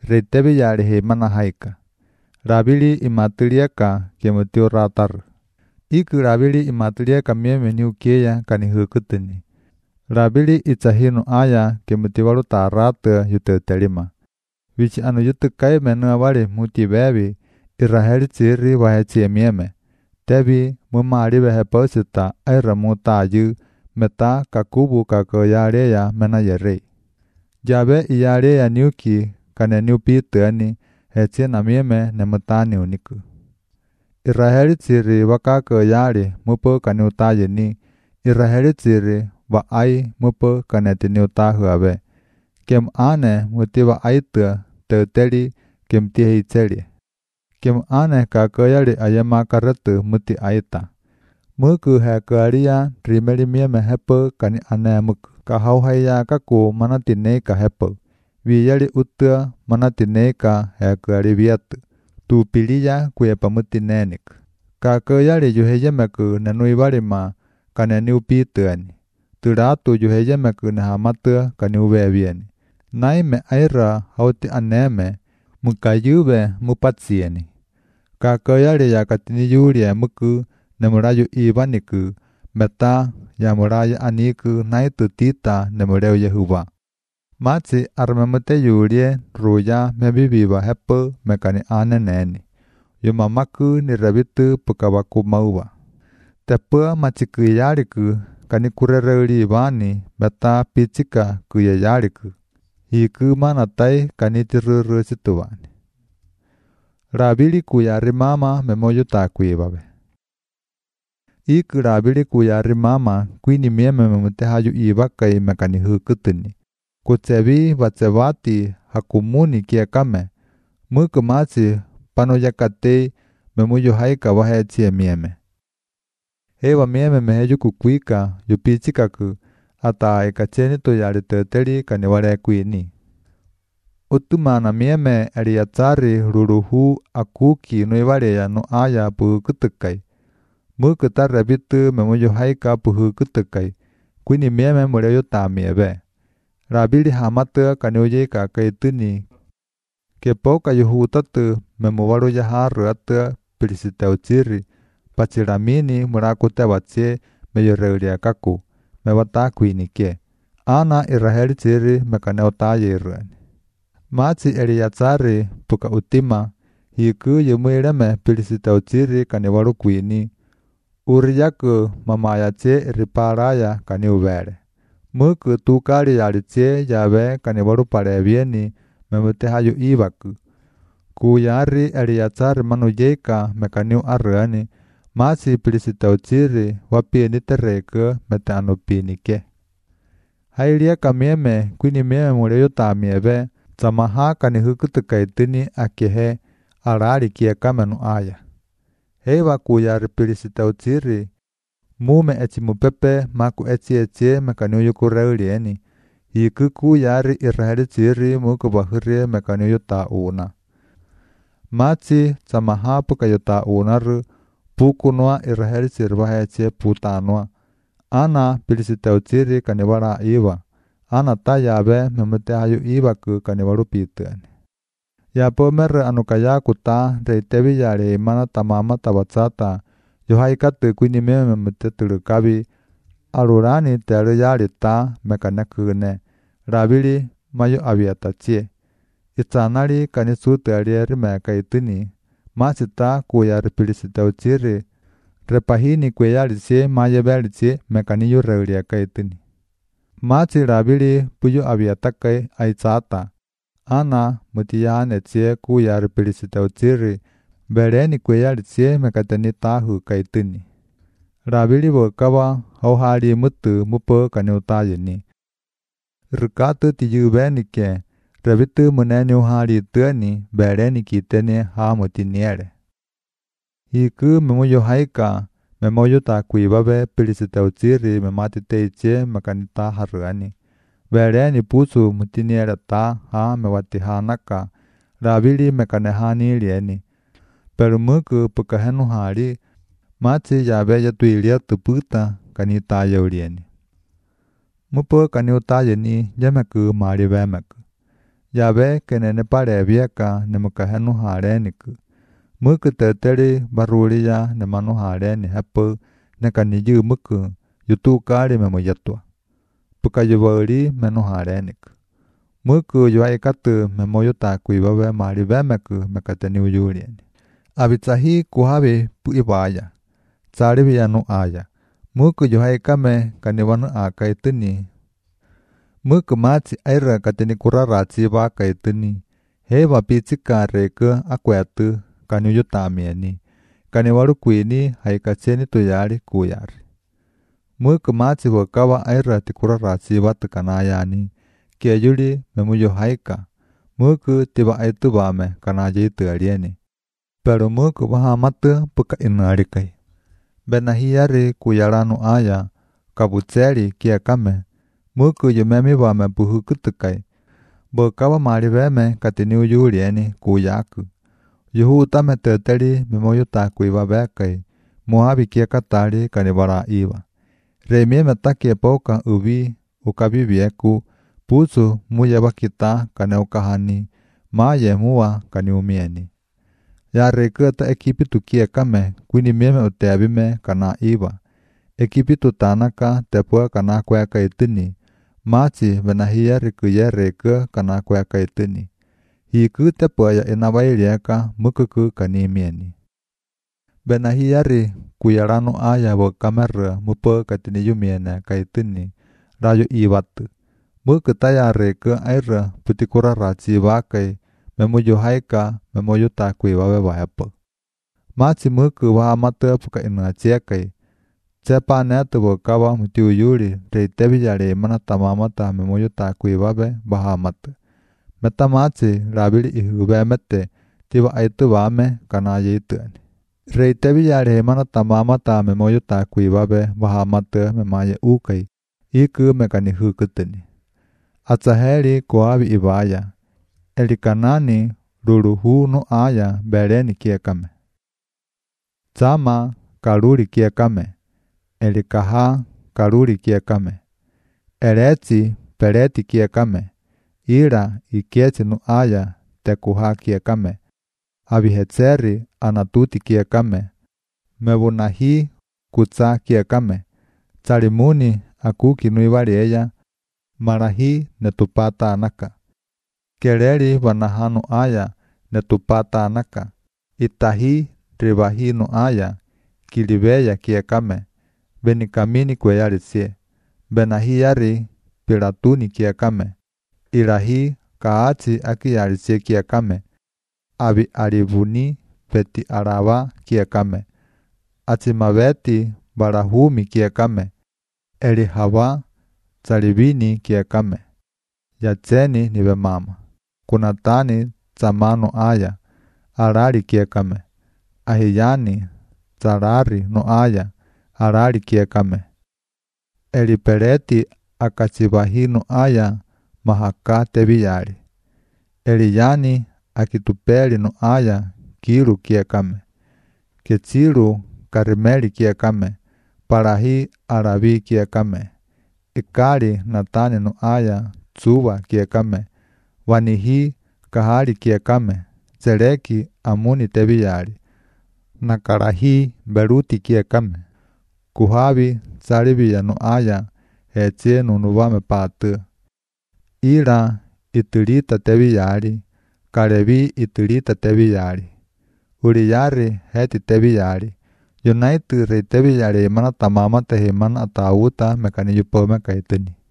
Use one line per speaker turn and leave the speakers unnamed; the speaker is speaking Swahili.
reitebi yari he manahaika. Rabili imatiliaka kemutio ratar. Iku rabili imatiliaka mieme ni ukeya kani hukutini. Rabili itahinu aya kemutiwalu tarata yutetelima. Wichi anu yutukai menua wali mutibebi Israheli tsiri wahechi mieme. Tebi mumari wehe posita aira mutayu meta kakubu kakoyareya menayere. Jabe iyareya niuki kane niupi tuani hechi na mieme ne mutani uniku. Israheli tsiri wakakoyare mupo kane utaye ni. Israheli tsiri wa ai mupo kane tini utahuawe. Kem ane muti wa aitu teuteli kem tihi tseli. Kem ane kakoyari ayama karatu muti aita. Muku hekaria trimeli mieme hepo kani ane muku. Kahauhaya kaku manatine ka hepo. Viyali utua manatine ka hekari viatu. Tu piliya kuya pamuti nenik. Kakoyari yuheyemeku nanuibarima kaneni upituani. Turatu yuheyemeku nahamatu kani uweviani. Naime aira hauti aneme mukayube mupatsieni. Kakoyari ya katini yuria muku nemurayu ibaniku meta ya muraya aniku naitu tita nemureu Yehuwa. Matsi armemute yurie ruya mebibiba hepo mekani aneneni. Yumamaku ni rabitu pukawaku mauwa. Tepua machikuyariku kani kurereuri ibani meta pichika kuyayariku. Hiku manatai kani tiruru situwani. Rabili kuyarimama memoyo takuibabe. Iku rabili kuyarimama kwini mieme memutehayu ibakai mekani hukutuni. Kutsebi watsewati hakumuni kiekame. Muku matsi panoyakate memuyo haika wahechie mieme. Hewa mieme meheyu kukwika yupichikaku ata ekacheni to yari teteli kani wale kwini. Utumana mieme Eliatsari ruruhu akuki nuivareya no aya puhukutukai. Muku tarrebitu memuyo haika puhukutukai. Kwini mieme mureyo tamiebe. Rabili hamatu kani uyeka kaituni. Kepoka yuhutatu memuwaru yaharu atu pilisiteuchiri. Pachiramini murakute watse meyoreuria kaku. Mewata kwinike. Ana Israheli tsiri mekaneotaye iruani. Matsi Eliatsari puka utima. Hiku yumuireme pilisiteuchiri kani waru kwini. Uriyaku mamayache riparaya kani uvere. Muku tukari yalitse yabe kani waru parevieni memutehayu ibaku. Kuyari Eliatsari manuyeka mekaniu aruani. Matsi pilisiteuchiri wapieni tereke mete anupinike. Hailia kamieme kwini mieme mureyo tamiebe. Tsamaha kani hukutukaitini akehe arari kiekamenu aya. Hewa kuyari pilisiteuchiri. Mume echimupepe maku echi mekaniu yukureurieni. Hiku kuyari Israheli tsiri muku bahurie mekaniu yutauna. Matsi tsamaha puka yutaunaru. Pukunua Israheli tsiri waheche putanua. Ana pilisiteuchiri kani wara iwa. Ana tayabe memutehayu ibaku kani waru pituani. Yapo mere anukayaku ta reitebi yari imana tamama tabatsata. Yohaikatu kwini mieme memuteturukabi. Arurani teru yari ta mekanekune. Rabili mayo abiatachie. Itsanari kani suterieri mekaituni. Masita kuyari pilisiteuchiri. Repahini kweyalitse mayebelitse mekaniyu reuria kaituni. Matsi rabili puyo abiatakai aitsata. Ana mutiyanetse kuyari pilisiteuchiri. Bereni kweyalitse mekateni tahu kaituni. Rabili bokawa hauhari mutu mupo kani utayeni. Rukatu tiyubenike. Rabitu muneni uhari tuani bereni kitene hamutiniere. Hiku memuyo haika memoyo takuibabe pilisiteuchiri mematiteiche mekanita haruani. Bereni pusu mutiniere ta ha mewatihanaka. Rabili mekanehani lieni. Perumuku pukahenu hari. Matsi yabe yatuilia tuputa kanita yaurieni. Mupo kani utayeni yameku maribemeku. Yabe kenene pare viaka ne mukahenu hareni ku. Muku teteri baruri ya ne manu hareni hapu ne kaniju muku yutu kari memo yatwa. Puka yubori menu hareni ku. Muku yuai katu memo yuta kuibabe mari bemeku mekateni uyurieni. Abitsahi kuhabi pu ibaya. Tsari yanu aya. Muku yuhai kame kanibanu akaituni. Muku mati aira kateni kuraratsi bakaituni. Heba pitzika reka akwatu kaniyutamieni. Kaniwaru kuini haikacheni tuyari kuyari. Muku mati wakawa aira tikuraratsi batakanayani. Kiayuri memuyo haika. Muku tiba aitu bame kanajitu alieni. Pero muku bahamatu puka inarikai. Benahiyari kuyaranu aya, kabutseri kia kame, muku yumemi bame buhukutukai, bokawa maribeme katini uyurieni kuyaku. Yuhutame teteri memoyuta kuibabekai, muhabi kia katari kanibara iba. Remie metakie poka ubi, ukabibieku, pusu muyabakita kane ukahani, maye mua kaniumieni. Ya reketa ekipitu kia kame kwini meme uteabime kana iba. Ekipitu tanaka tepua kana kweka itini. Machi benahia rikuye reke kana kweka itini. Hiku tepua ya inabailieka mukuku kanimieni. Benahiari kuyaranu aya bo kamera mupo katini yumiene kaitini. Rayo ibatu. Muku taya reke aira putikura rachi bakai. Memuyo haika memoyo takui wawe wahepo. Machi muku wahamata puka inachekai. Chepa netu wakawa mutiu yuri reitebi yare mana tamamata memoyo takui wawe wahamata. Meta machi rabili ihube mete tiba aitu wame kanaye ituani. Reitebi yare mana tamamata memoyo takui wawe wahamata memaye ukai. Iku mekani hukutini. Atsaheri kuabi ibaya. Elikanani ruruhu no aya bereni kia kame. Tsama karuri kia kame. Elikaha karuri kia kame. Ereti pereti kia kame. Ira ikieti no aya tekuha kia kame. Abihetseri anatuti kia kame. Mebunahi kutsa kia kame. Tsarimuni akuki nuibari eya. Marahi netupata anaka. Kereri banahanu aya netupata anaka. Itahi ribahi no aya. Kilibeya kia kame. Benikamini kweyarisie. Benahiyari piratuni kia kame. Irahi kaachi akiyarisie kia kame. Abi aribuni peti araba kia kame. Achimabeti barahumi kia kame. Erihaba tsaribini kia kame. Yatseni nibe mama. Kunatani tsamano aya, arari kia kame. Ahiyani tsarari no aya, arari kia kame. Elipereti akachibahi no aya, mahaka tebiyari. Eliyani akitupeli no aya, kiru kia kame. Kechiru karimeli kia kame. Parahi arabi kia kame. Ikari natani no aya, tsuba kia kame. Wanihi kahari kia kame. Tsereki amuni tebiyari. Nakarahi beruti kia kame. Kuhabi tsaribiya no aya. Hechie nunubame patu. Ira iturita tebiyari. Karebi iturita tebiyari. Uriyari heti tebiyari. Yunaitu re tebiyari mana tamama tehe mana atauta mekani yupo mekaituni.